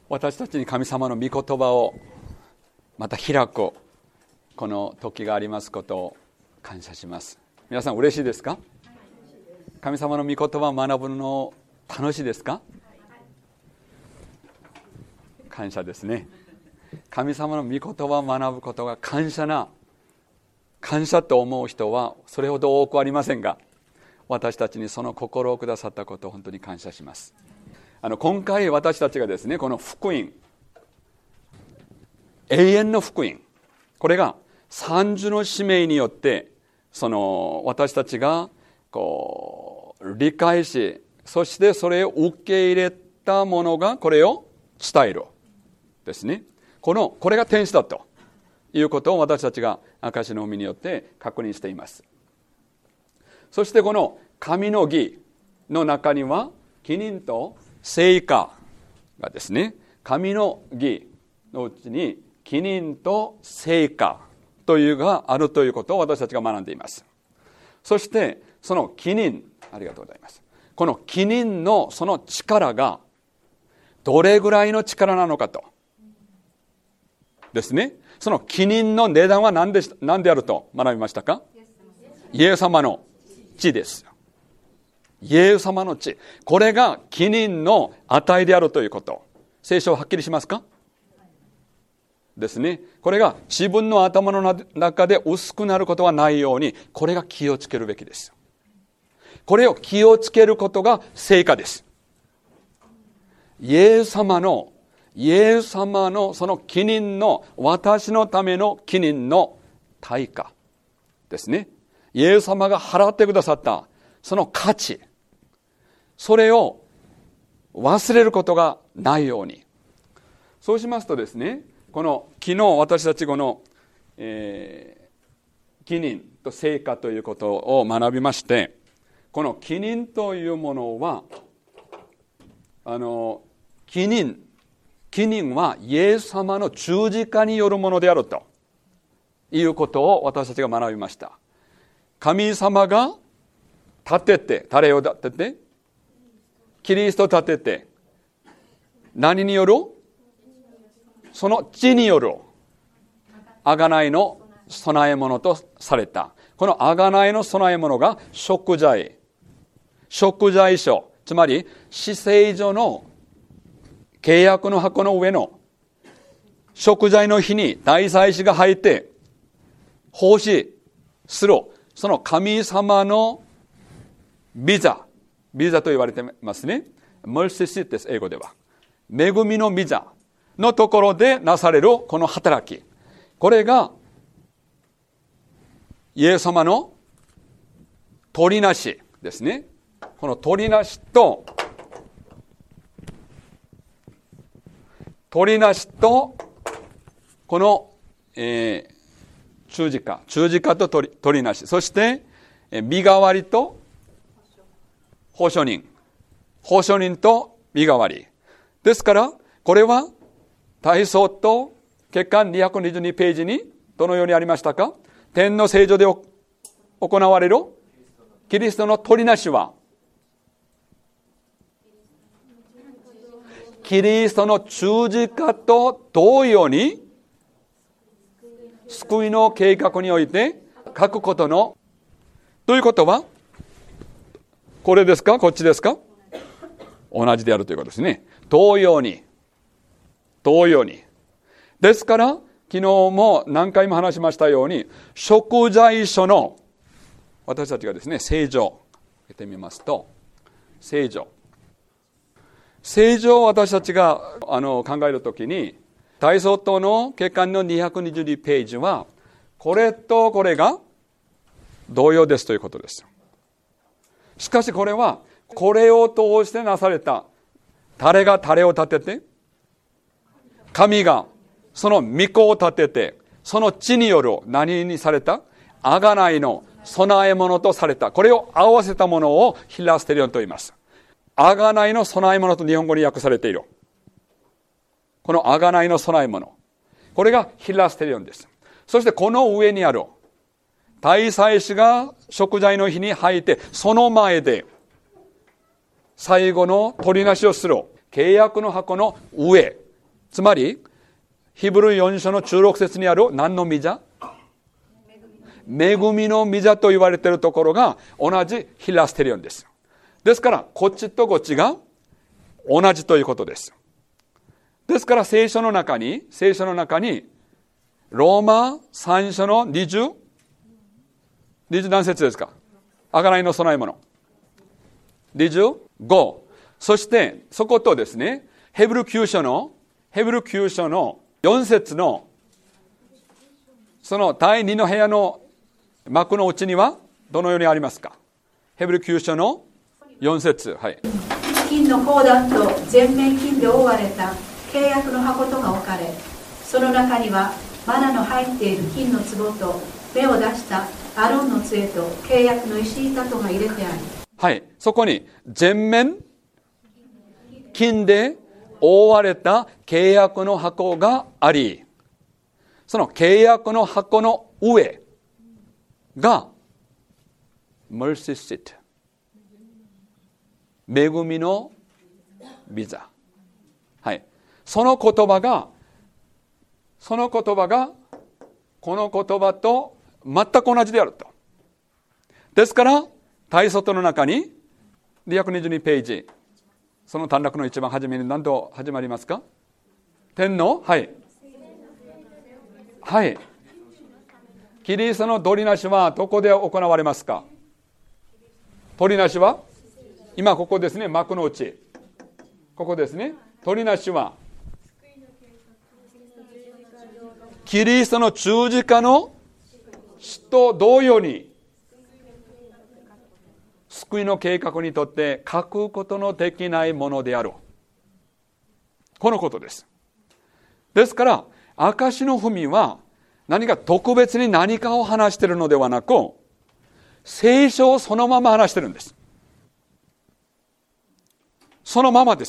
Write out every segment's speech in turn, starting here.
私たちに神様の御言葉をまた開くこの時がありますことを感謝します。皆さん嬉しいですか？神様の御言葉を学ぶの楽しいですか？感謝ですね。神様の御言葉を学ぶことが感謝と思う人はそれほど多くありませんが、私たちにその心をくださったことを本当に感謝します。今回私たちがですね、この福音、永遠の福音、これが三重の使命によって私たちが理解し、そしてそれを受け入れたものがこれを伝えるですね。これが天使だということを私たちが証の海によって確認しています。そしてこの神の義の中には義人と聖化がですね、神の義のうちに義人と聖化というがあるということを私たちが学んでいます。そしてその義人、ありがとうございます。この義人のその力がどれぐらいの力なのかとですね。その義人の値段は何であると学びましたか？イエス様の血です。イエス様の血、これが義人の値であるということ、聖書ははっきりしますか？ですね。これが自分の頭の中で薄くなることはないように、これが気をつけるべきです。これを気をつけることが聖化です。イエス様のその義人の、私のための義人の対価ですね。イエス様が払ってくださったその価値、それを忘れることがないように。そうしますとですね、昨日私たちこの、義人と聖化ということを学びまして、この義人というものは義人はイエス様の十字架によるものであるということを私たちが学びました。神様が誰を立てて、キリストを立てて、何による？その血による贖いの備え物とされた。この贖いの備え物が贖罪書、つまり至聖所の契約の箱の上の贖罪の日に大祭司が入って奉仕する、その神様のビザと言われてますね。メルシーシーです、英語では。恵みのビザのところでなされるこの働き、これがイエス様の取りなしですね。この取りなしとこの、十字架と取りなし、そして身代わりと保証人と身代わりですから、これは体操と欠巻222ページにどのようにありましたか？天の聖所で行われるキリストの取りなしは、キリストの十字架と同様に救いの計画において書くことの、ということはこれですか、こっちですか？同じであるということですね。同様にですから、昨日も何回も話しましたように、贖罪書の私たちがですね、聖書見てみますと、聖書を私たちが考えるときに、大相当の欠巻の222ページはこれとこれが同様ですということです。しかしこれはこれを通してなされた、誰が誰を立てて、神がその御子を立てて、その血による何にされた？贖いの備え物とされた。これを合わせたものをヒラステリオンと言います。贖いの備え物と日本語に訳されている。この贖いの備え物、これがヒラステリオンです。そしてこの上にある大祭司が贖罪の日に入って、その前で最後の取りなしをする契約の箱の上つまり、ヒブル4書の16節にある何の御座？恵みの御座と言われているところが同じヒラステリオンです。ですから、こっちとこっちが同じということです。ですから、聖書の中に、ローマ3書の20何節ですか？贖いの供え物。25。そして、そことですね、ヘブル9書の4節の、その第2の部屋の幕の内には、どのようにありますか？ヘブル9書の4節。はい。 金の鉱壇と全面金で覆われた契約の箱とが置かれ、その中にはマナの入っている金の壺と芽を出したアロンの杖と契約の石板とが入れてあり、 はい、そこに全面金で覆われた契約の箱があり、その契約の箱の上がmercy seat、恵みの御座。はい。その言葉がこの言葉と全く同じであると。ですから、大外の中に222ページ、その短絡の一番初めに何と始まりますか？天の、はい。はい。キリストの取りなしはどこで行われますか？取りなしは今ここですね、幕の内。ここですね。取りなしはキリストの十字架の死と同様に救いの計画にとって書くことのできないものである。このことです。ですから、証の文は何か特別に何かを話しているのではなく、聖書をそのまま話しているんです。そのままです。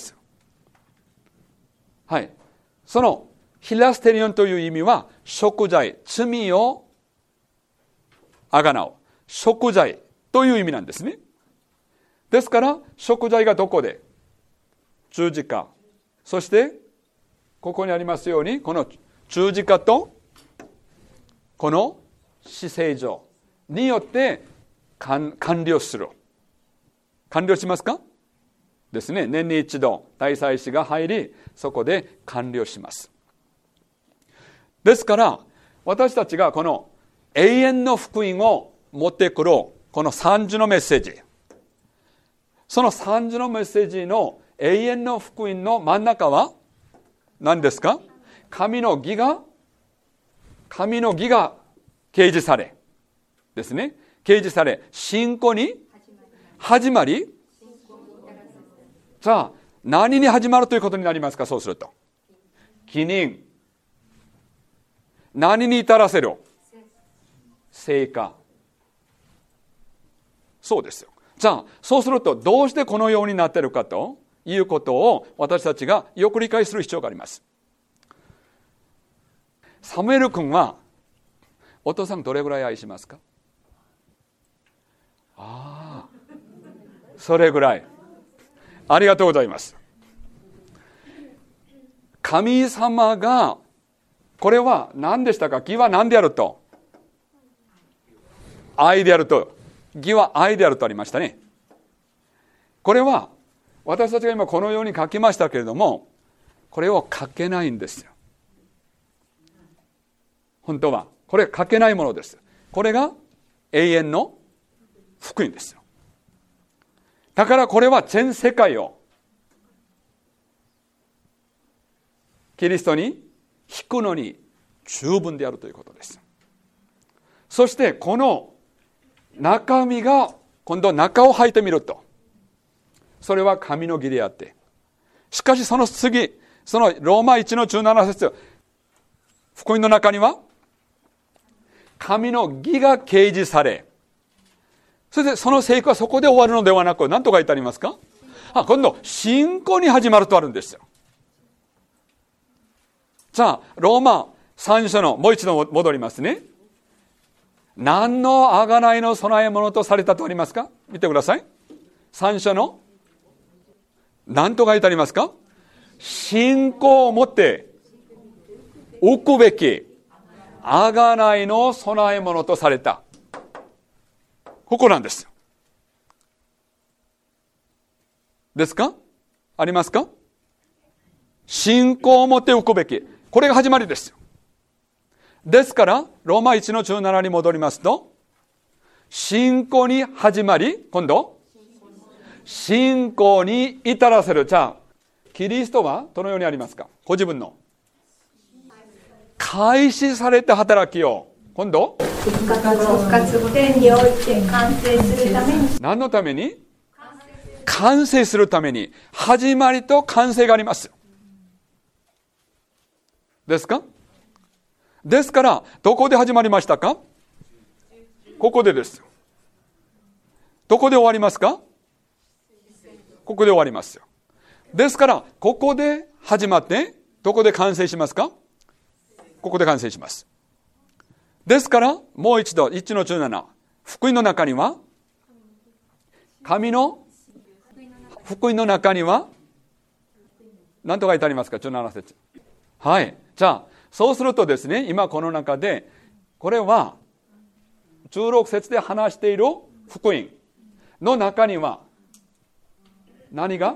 はい。そのヒラステリオンという意味は、贖罪、罪をあがなう。贖罪という意味なんですね。ですから、贖罪がどこで？十字架。そして、ここにありますように、この十字架と、この死聖所によって完了する。完了しますか？ですね。年に一度、大祭司が入り、そこで完了します。ですから、私たちがこの永遠の福音を持ってくる、この三重のメッセージ。その三重のメッセージの永遠の福音の真ん中は何ですか？神の義が掲示され、ですね。掲示され、信仰に始まり、さあ、何に始まるということになりますか？そうすると。義人。何に至らせる？成果。そうですよ。じゃあ、そうするとどうしてこのようになっているかということを私たちがよく理解する必要があります。サムエル君はお父さんどれぐらい愛しますか？それぐらい。ありがとうございます。神様が、これは何でしたか？義は何であると？愛であると。義は愛であるとありましたね。これは私たちが今このように書きましたけれども、これを書けないんですよ。本当はこれ書けないものです。これが永遠の福音ですよ。だからこれは全世界をキリストに引くのに十分であるということです。そしてこの中身が今度中を履いてみると、それは神の義であって、しかしその次、そのローマ1の17節、福音の中には神の義が掲示され、それでその成果はそこで終わるのではなく、何と書いてありますか？今度信仰に始まるとあるんですよ。さあ、ローマ3章のもう一度戻りますね。何の贖いの供え物とされたとありますか？見てください。3章の何と書いてありますか？信仰を持って置くべき贖いの供え物とされた。ここなんですよ。ですか？ありますか？信仰を持って置くべき。これが始まりですよ。ですから、ローマ1の17に戻りますと、信仰に始まり、今度、信仰に至らせる。じゃあ、キリストはどのようにありますか？ご自分の。開始された働きを、今度、 復活後天において完成するために。 何のために？完成するために。始まりと完成があります。ですか？ですから、どこで始まりましたか？ここでですよ。どこで終わりますか？ここで終わりますよ。ですから、ここで始まって、どこで完成しますか？ここで完成します。ですから、もう一度、1の17。福音の中には、神の福音の中には、何と書いてありますか？17節。はい。じゃあ、そうするとですね、今この中で、これは、16節で話している福音の中には、何が？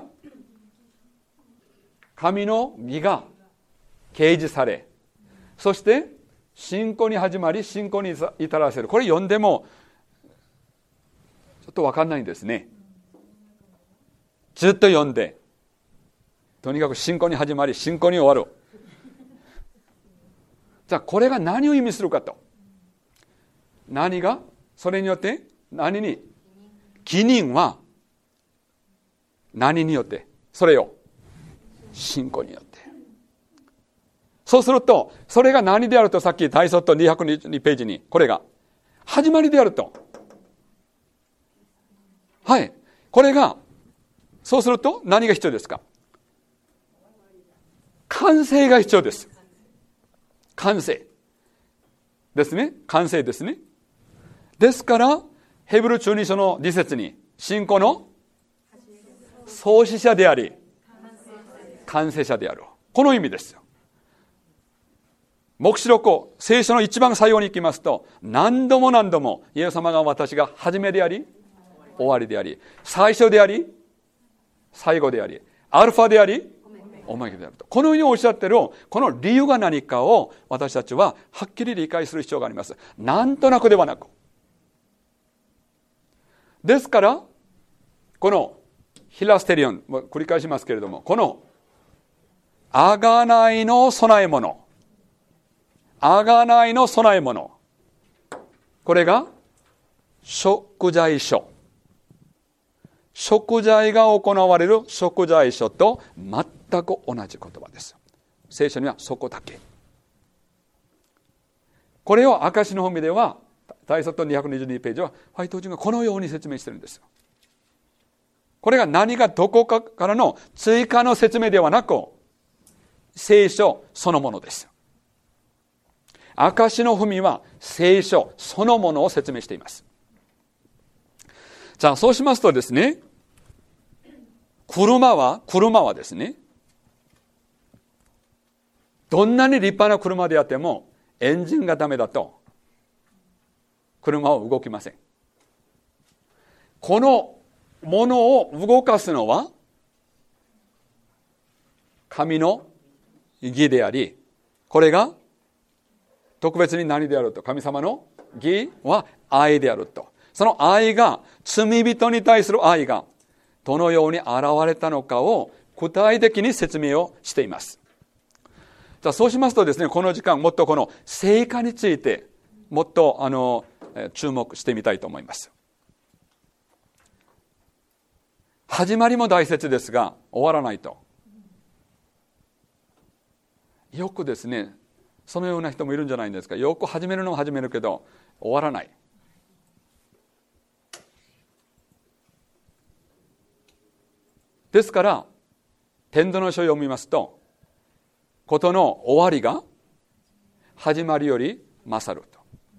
神の義が掲示され、そして信仰に始まり信仰に至らせる。これ読んでもちょっと分かんないんですね。ずっと読んでとにかく信仰に始まり信仰に終わる。じゃあこれが何を意味するかと。何がそれによって何に？義人は何によって？それを信仰によって。そうすると、それが何であると、さっき大卒と222ページに、これが始まりであると。はい。これが、そうすると何が必要ですか？完成が必要です。完成。ですね。完成ですね。ですから、ヘブル12書の2節に、信仰の創始者であり、完成者である。この意味ですよ。黙示録、聖書の一番最後に行きますと、何度も何度もイエス様が私が初めであり、終わりであり、最初であり、最後であり、アルファであり、オメガであると。このようにおっしゃっている、この理由が何かを私たちははっきり理解する必要があります。なんとなくではなく。ですから、このヒラステリオン、繰り返しますけれども、この贖いの供え物、贖いの供え物、これが贖罪書。贖罪が行われる贖罪書と全く同じ言葉です。聖書にはそこだけ。これを証の本では大卒222ページはホワイト人がこのように説明しているんです。これが何がどこかからの追加の説明ではなく、聖書そのものです。証の文は聖書そのものを説明しています。じゃあそうしますとですね、車はですね、どんなに立派な車であってもエンジンがダメだと車は動きません。このものを動かすのは神の義であり、これが特別に何であると、神様の義は愛であると。その愛が、罪人に対する愛がどのように現れたのかを具体的に説明をしています。じゃあそうしますとですね、この時間もっとこの成果についてもっと注目してみたいと思います。始まりも大切ですが終わらないと。よくですね、そのような人もいるんじゃないんですか。よく始めるのは始めるけど終わらない。ですから伝道の書を読みますと、ことの終わりが始まりより勝ると。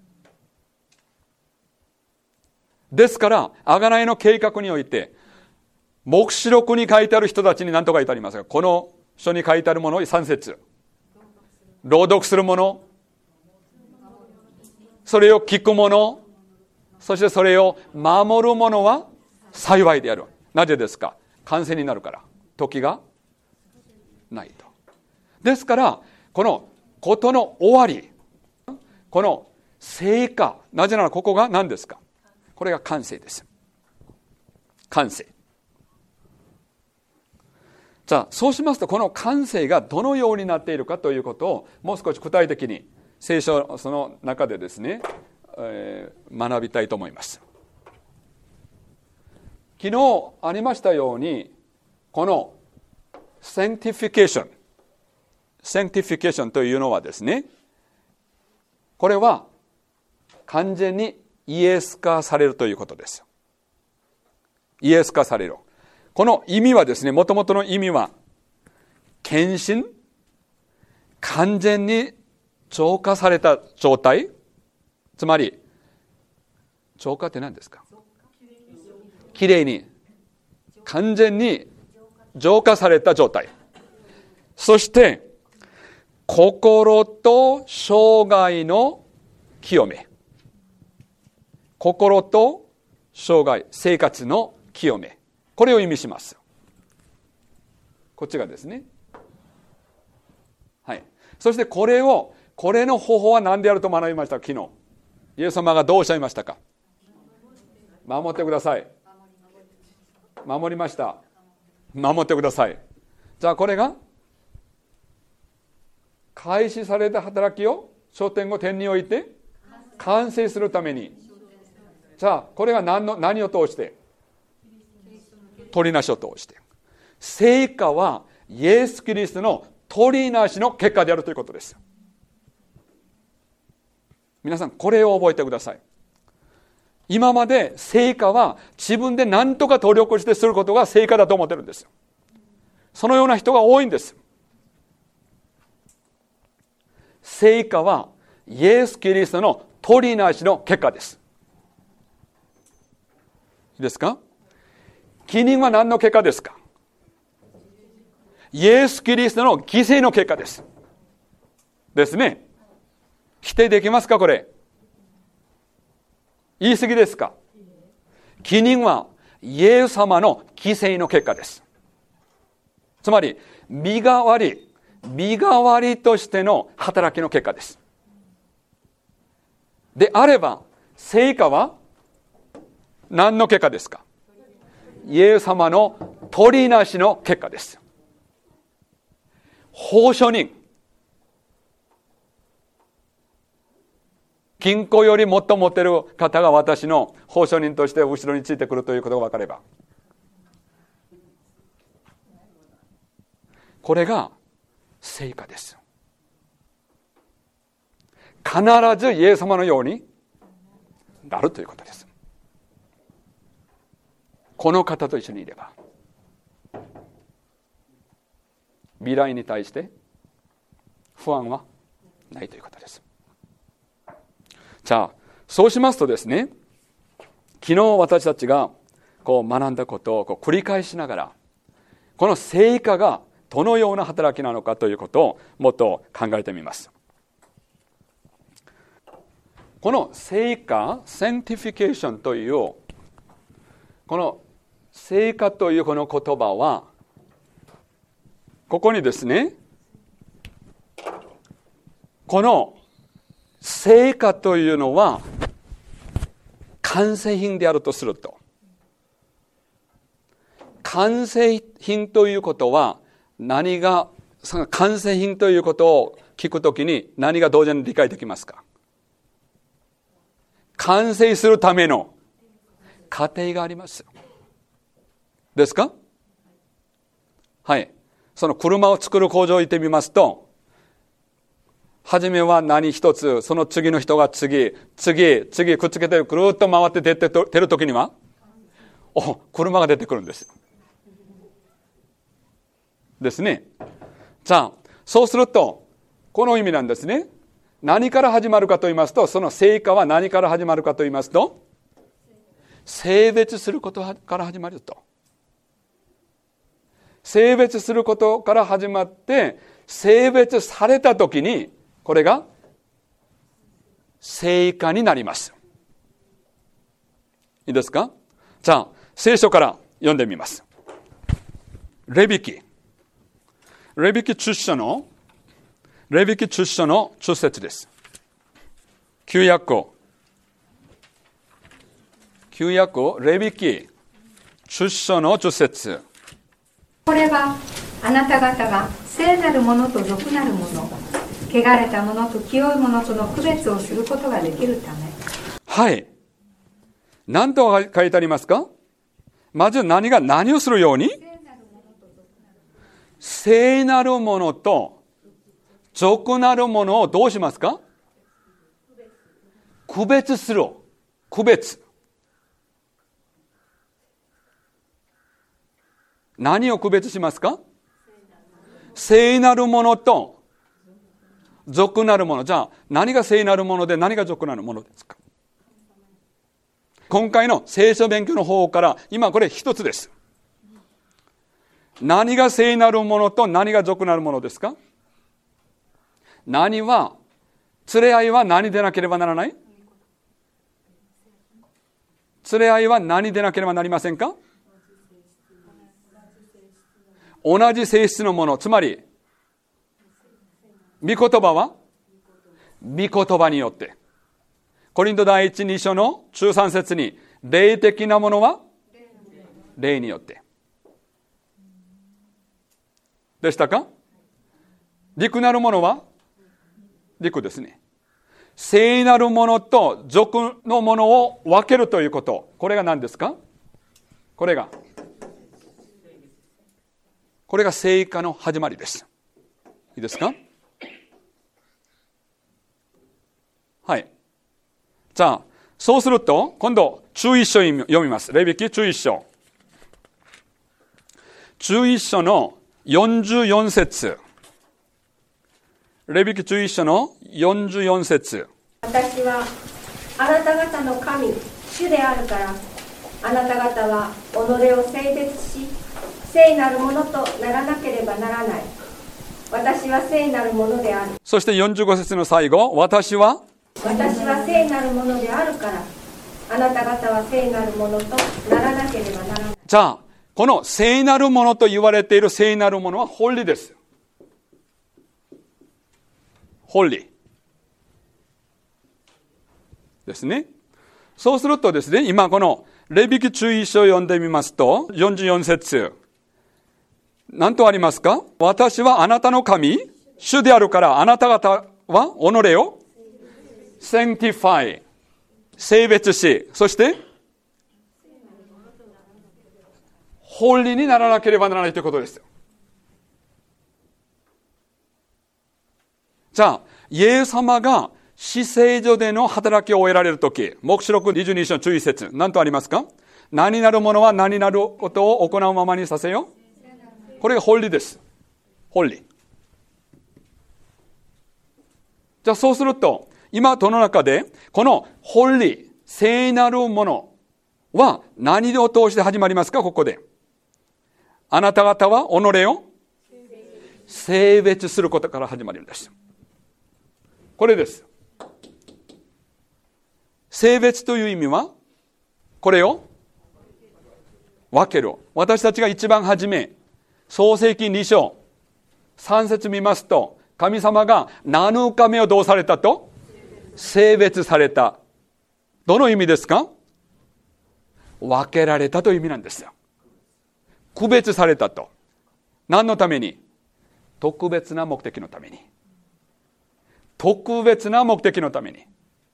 ですから贖いの計画において、黙示録に書いてある人たちに何と書いてありますか。この書に書いてあるものを3節朗読する者、それを聞く者、そしてそれを守る者は幸いである。なぜですか？完成になるから。時がないと。ですからこのことの終わり、この成果、なぜならここが何ですか？これが完成です。完成。じゃあそうしますと、この完成がどのようになっているかということをもう少し具体的に聖書その中でですね、学びたいと思います。昨日ありましたように、このサンティフィケーションというのはですね、これは完全にイエス化されるということです。イエス化される。この意味はですね、もともとの意味は献身、完全に浄化された状態、つまり浄化って何ですか？きれいに、完全に浄化された状態。そして心と生涯の清め、心と生涯、生活の清め、これを意味します。こっちがですね。はい。そしてこれの方法は何であると学びましたか？昨日イエス様がどうおっしゃいましたか？守ってください。守りました。守ってください。じゃあこれが開始された働きを焦点を点に置いて完成するために、じゃあこれが何を通して？取りなしを通して。成果はイエス・キリストの取りなしの結果であるということです。皆さんこれを覚えてください。今まで成果は自分で何とか努力してすることが成果だと思ってるんですよ。そのような人が多いんです。成果はイエス・キリストの取りなしの結果です。いいですか？義人は何の結果ですか？イエス・キリストの犠牲の結果です。ですね。否定できますか？これ言い過ぎですか？義人はイエス様の犠牲の結果です。つまり身代わりとしての働きの結果です。であれば成果は何の結果ですか？イエス様の取りなしの結果です。奉書人、金庫よりもっと持っている方が私の奉書人として後ろについてくるということが分かれば、これが成果です。必ずイエス様のようになるということです。この方と一緒にいれば未来に対して不安はないということです。じゃあそうしますとですね、昨日私たちがこう学んだことを繰り返しながら、この成果がどのような働きなのかということをもっと考えてみます。この成果、サンティフィケーションというこの成果というこの言葉は、ここにですね、この成果というのは完成品であるとすると、完成品ということは何が、その完成品ということを聞くときに何が同時に理解できますか？完成するための過程があります。ですか？はい。その車を作る工場に行ってみますと、初めは何一つ、その次の人が次くっつけてぐるっと回って出るときには、車が出てくるんです。ですね。じゃあ、そうすると、この意味なんですね。何から始まるかと言いますと、その成果は何から始まるかと言いますと、性別することから始まると。性別することから始まって、性別されたときにこれが聖化になります。いいですか？じゃあ聖書から読んでみます。レビ記10章の10節です。旧約レビ記10章の10節。 これはあなた方が聖なるものと俗なるもの、汚れたものと清いものとの区別をすることができるため。 はい。何と書いてありますか？まず何をするように？聖なるものと俗なるものをどうしますか？区別する。区別。何を区別しますか？聖なるものと俗なるもの。じゃあ何が聖なるもので何が俗なるものですか？今回の聖書勉強の方から今これ一つです。何が聖なるものと何が俗なるものですか？連れ合いは何でなければならない？連れ合いは何でなければなりませんか？同じ性質のもの、つまり御言葉は御言葉によって、コリント第1、2章の13節に、霊的なものは霊によってでしたか？陸なるものは陸ですね。聖なるものと俗のものを分けるということ、これが何ですか？これが聖化の始まりです。いいですか？はい。じゃあそうすると今度11章読みます。レビ記11章の44節。レビ記11章の44節。 私はあなた方の神主であるから、あなた方は己を聖別し聖なるものとならなければならない。私は聖なるものである。 そして45節の最後、私は聖なるものであるから、あなた方は聖なるものとならなければならない。 じゃあこの聖なるものと言われている聖なるものはホリです。ホリですね。そうするとですね、今このレビ記11章を読んでみますと、44節何とありますか？私はあなたの神主であるから、あなた方は己をセンティファイ、聖別し、そしてホリにならなければならないということです。じゃあイエス様が至聖所での働きを終えられるとき、黙示録22章11節何とありますか？何なるものは何なることを行うままにさせよ。これがホリです。ホリ。じゃあそうすると今この中でこのホリ、聖なるものは何を通して始まりますか？ここであなた方は己を聖別することから始まるんです。これです。聖別という意味はこれを分ける。私たちが一番初め創世記2章3節見ますと、神様が7日目をどうされたと？聖別された。どの意味ですか？分けられたという意味なんですよ。区別されたと。何のために？特別な目的のために。特別な目的のために。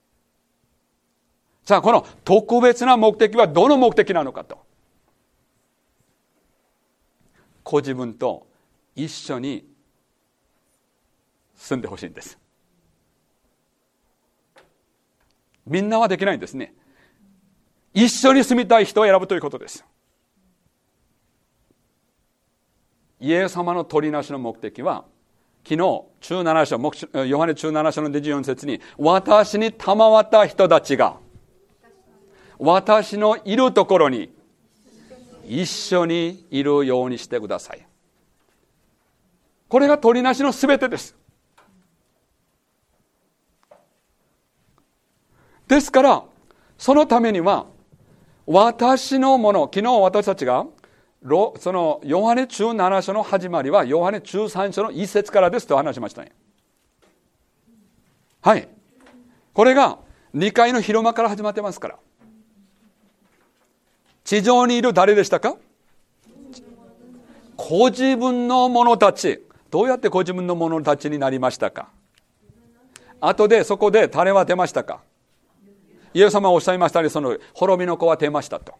さあこの特別な目的はどの目的なのかと。ご自分と一緒に住んでほしいんです。みんなはできないんですね。一緒に住みたい人を選ぶということです。イエス様の取りなしの目的は、昨日17章、ヨハネ17章の24節に、私に賜った人たちが私のいるところに一緒にいるようにしてください。これが取りなしのすべてです。 ですから、そのためには、私のもの、昨日私たちが、そのヨハネ17章の始まりは、ヨハネ13章の1節からですと話しましたね。はい。これが2階の広間から始まってますから。地上にいる誰でしたか？ご自分の者たち。どうやってご自分の者たちになりましたか？後でそこで種は出ましたか？イエス様はおっしゃいましたね、その滅びの子は出ましたと。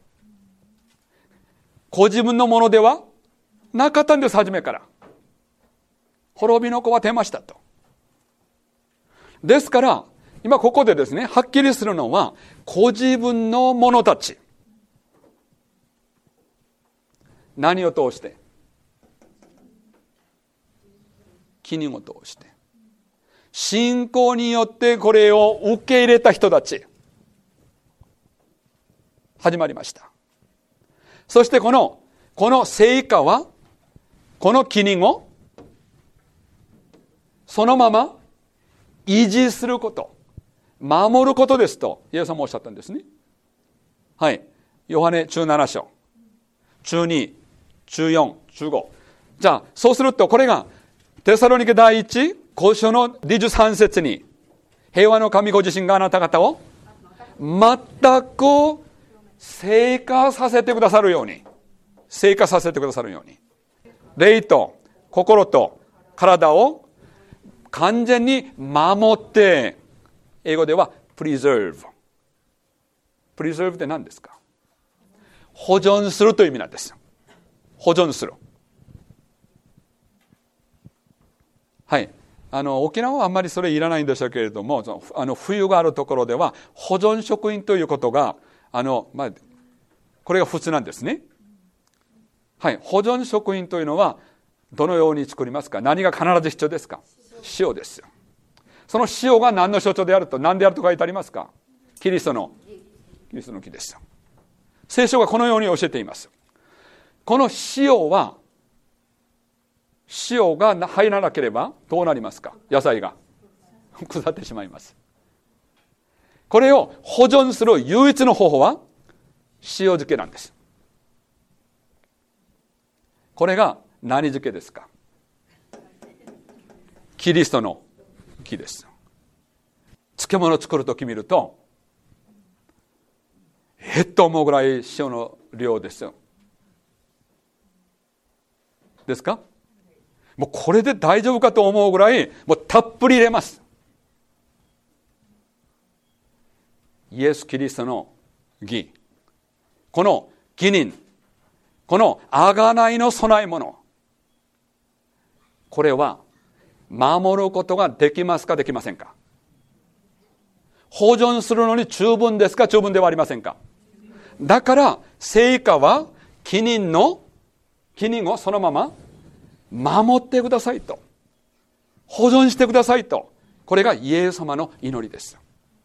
ご自分のものではなかったんです、初めから。滅びの子は出ましたと。ですから、今ここでですね、はっきりするのは、ご自分の者たち。何を通して？記念を通して。信仰によってこれを受け入れた人たち。始まりました。そしてこの成果は、この記念をそのまま維持すること、守ることですと、イエス様もおっしゃったんですね。はい。ヨハネ17章、12、14、15。じゃあ、そうすると、これが、テサロニケ第1、5章の23節に、平和の神ご自身があなた方を全く成果させてくださるように、成果させてくださるように、霊と心と体を完全に守って、英語では preserve。preserve って何ですか？保存するという意味なんです。保存する。はい。沖縄はあんまりそれいらないんでしょうけれども、冬があるところでは保存食品ということが、これが普通なんですね。はい。保存食品というのは、どのように作りますか？何が必ず必要ですか？塩ですよ。その塩が何の象徴であると、何であると書いてありますか？キリストの木ですよ。聖書がこのように教えています。この塩が入らなければどうなりますか？野菜が腐ってしまいます。これを保存する唯一の方法は塩漬けなんです。これが何漬けですか？キリストの木です。漬物を作るとき見ると、と思うぐらい塩の量ですよ。ですか？もうこれで大丈夫かと思うぐらい、もうたっぷり入れます。イエス・キリストの義。この義人。この贖いの備え物。これは守ることができますか、できませんか？保存するのに十分ですか、十分ではありませんか？だから成果は義人をそのまま守ってくださいと、保存してくださいと、これがイエス様の祈りです。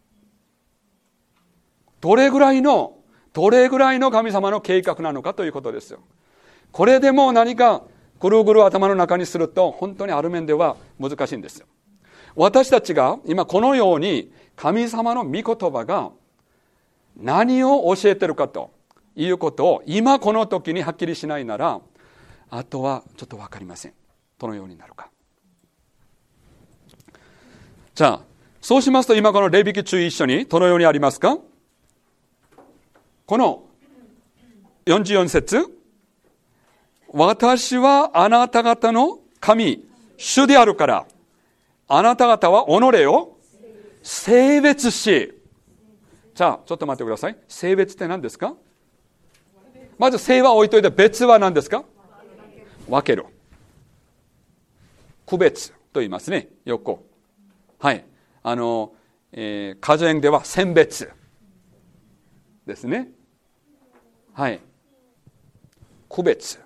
どれぐらいの神様の計画なのかということですよ。これでも何かぐるぐる頭の中にすると本当にある面では難しいんですよ。私たちが今このように神様の御言葉が何を教えてるかということを今この時にはっきりしないなら、あとはちょっと分かりません。どのようになるか。じゃあそうしますと、今このレビ記注意書にどのようにありますか？この44節、私はあなた方の神主であるから、あなた方は己を聖別し。じゃあちょっと待ってください。聖別って何ですか？まず聖は置いといて、別は何ですか？分ける。区別と言いますね、よく。はい。果樹園では選別ですね。はい。区別。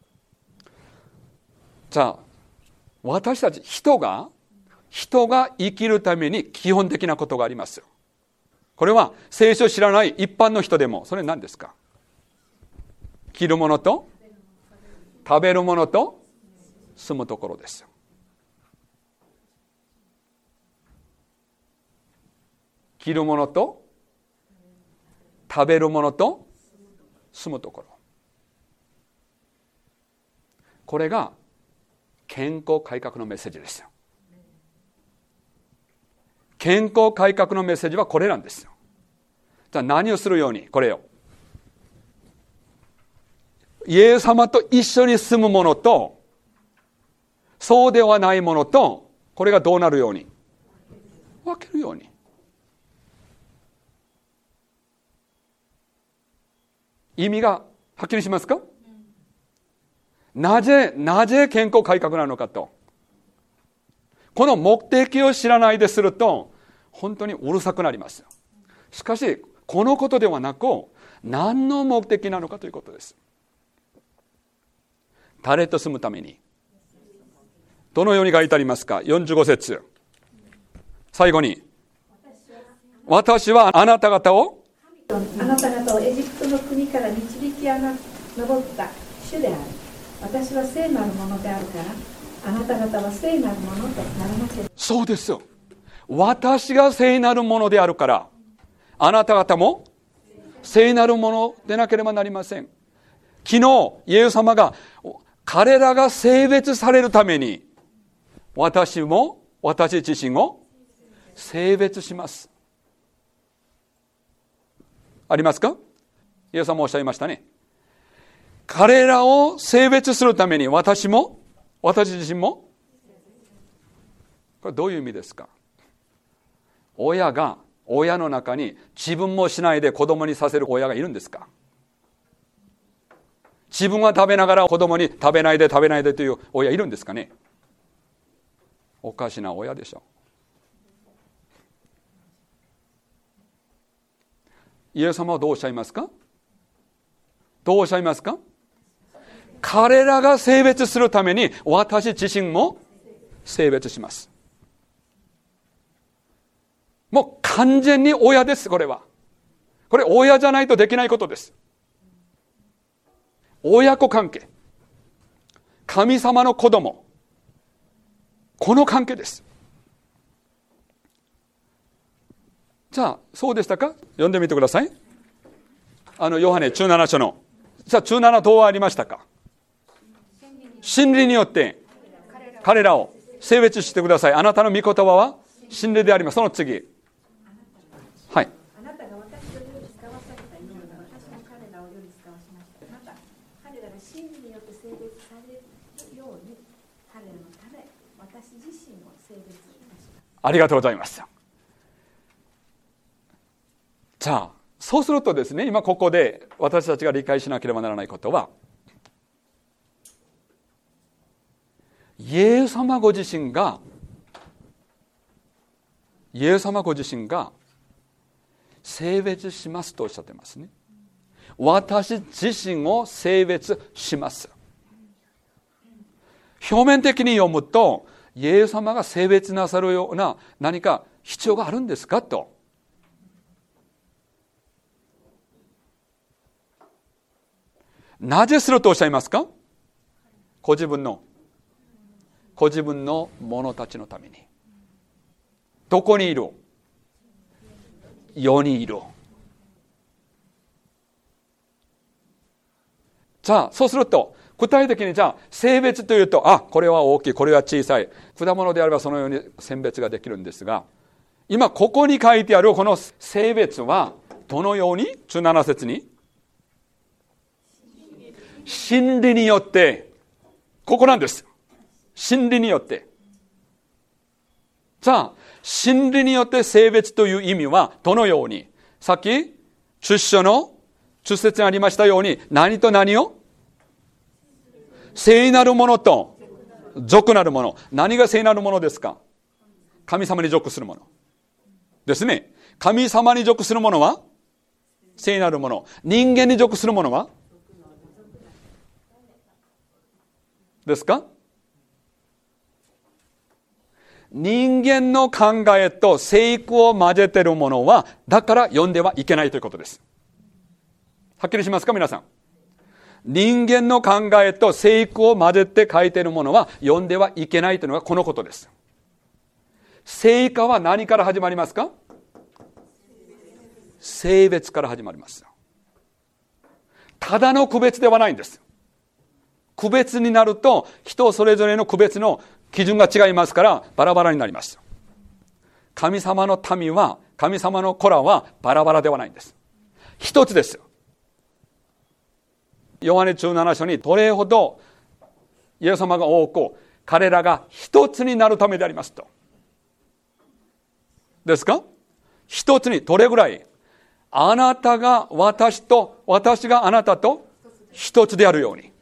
じゃあ私たち人が生きるために基本的なことがありますよ。これは聖書を知らない一般の人でも、それ何ですか？着るものと食べるものと住むところですよ。着るものと食べるものと住むところ。これが健康改革のメッセージですよ。健康改革のメッセージはこれなんですよ。じゃあ何をするように？これを。イエス様と一緒に住むものと、そうではないものと、これがどうなるように？分けるように。意味がはっきりしますか？なぜ健康改革なのかと。この目的を知らないですると、本当にうるさくなります。しかし、このことではなく、何の目的なのかということです。誰と住むために？どのように書いてありますか？45節。最後に、私はあなた方をエジプトの国から導き上った主である。私は聖なるものであるから、あなた方は聖なるものとならなければ。そうですよ。私が聖なるものであるから、あなた方も聖なるものでなければなりません。昨日、イエス様が彼らが聖別されるために、私自身を聖別します。ありますか？イエス様もおっしゃいましたね。彼らを聖別するために私自身も。これどういう意味ですか？親の中に自分もしないで子供にさせる親がいるんですか？自分は食べながら子供に食べないでという親いるんですかね？おかしな親でしょ。イエス様はどうおっしゃいますか？彼らが聖別するために私自身も聖別します。もう完全に親です。これ親じゃないとできないことです。親子関係、神様の子供、この関係です。じゃあそうでしたか？読んでみてください。ヨハネ17章の、じゃあ17どうありましたか？真理によって彼らを聖別してください。あなたの御言葉は真理であります。その次、はい。 あなたが私より使わされたような私も彼らをより使わしました。また彼らが真理によって聖別されるように彼らのため私自身を聖別いたします。 ありがとうございます。じゃあそうするとですね、今ここで私たちが理解しなければならないことは、イエス様ご自身が聖別しますとおっしゃってますね。私自身を聖別します。表面的に読むと、イエス様が聖別なさるような何か必要があるんですかと。なぜするとおっしゃいますか？ご自分の者たちのために。どこにいる？世にいる。じゃあそうすると具体的に、じゃあ性別というと、これは大きい、これは小さい、果物であればそのように選別ができるんですが、今ここに書いてあるこの性別はどのように17節に真理によって、ここなんです。真理によって。じゃあ真理によって性別という意味はどのように、さっき10章の10節にありましたように、何と何を、聖なるものと俗なるもの。何が聖なるものですか？神様に属するものですね。神様に属するものは聖なるもの。人間に属するものはですか？人間の考えと聖句を混ぜているものは、だから読んではいけないということです。はっきりしますか皆さん？人間の考えと聖句を混ぜて書いているものは読んではいけないというのがこのことです。聖歌は何から始まりますか？性別から始まります。 ただの区別ではないんです。区別になると人それぞれの区別の基準が違いますからバラバラになります。神様の民は、神様の子らはバラバラではないんです。一つです。ヨハネ17章にどれほどイエス様が多く彼らが一つになるためでありますと。ですか？一つにどれぐらい？あなたが私と、私があなたと一つであるように。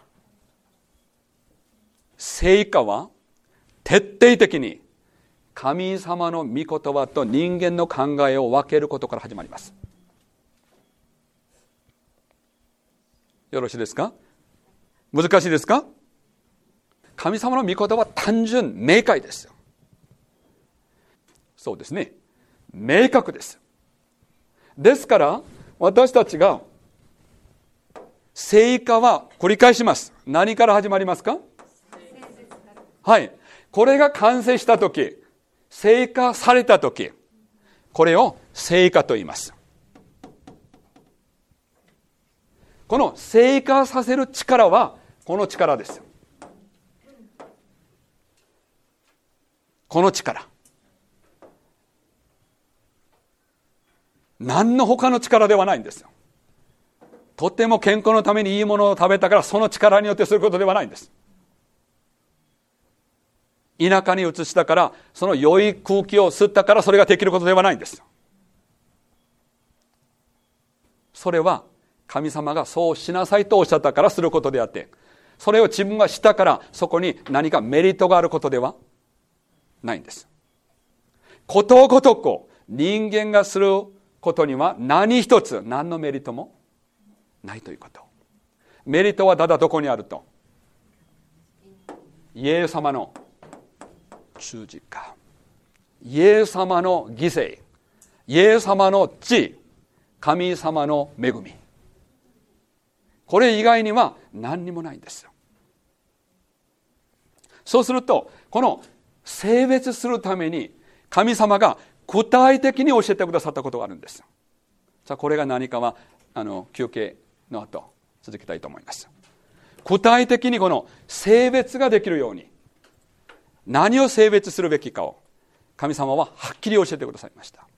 聖歌は徹底的に神様の御言葉と人間の考えを分けることから始まります。よろしいですか？難しいですか？神様の御言葉は単純明快ですよ。そうですね、明確です。ですから私たちが聖歌は繰り返します。何から始まりますか？はい、これが完成したとき、聖歌されたとき、これを聖歌と言います。この聖歌させる力はこの力です。この力。何の他の力ではないんですよ。とても健康のためにいいものを食べたからその力によってすることではないんです。田舎に移したからその良い空気を吸ったからそれができることではないんです。それは神様がそうしなさいとおっしゃったからすることであって、それを自分がしたからそこに何かメリットがあることではないんです。ことごとく人間がすることには何一つ何のメリットもないということ。メリットはただどこにあると、イエス様の十字架、イエス様の犠牲、イエス様の地、神様の恵み、これ以外には何にもないんですよ。そうするとこの性別するために神様が具体的に教えてくださったことがあるんです。さあこれが何かは休憩の後続きたいと思います。具体的にこの性別ができるように何を性別するべきかを神様ははっきり教えてくださいました。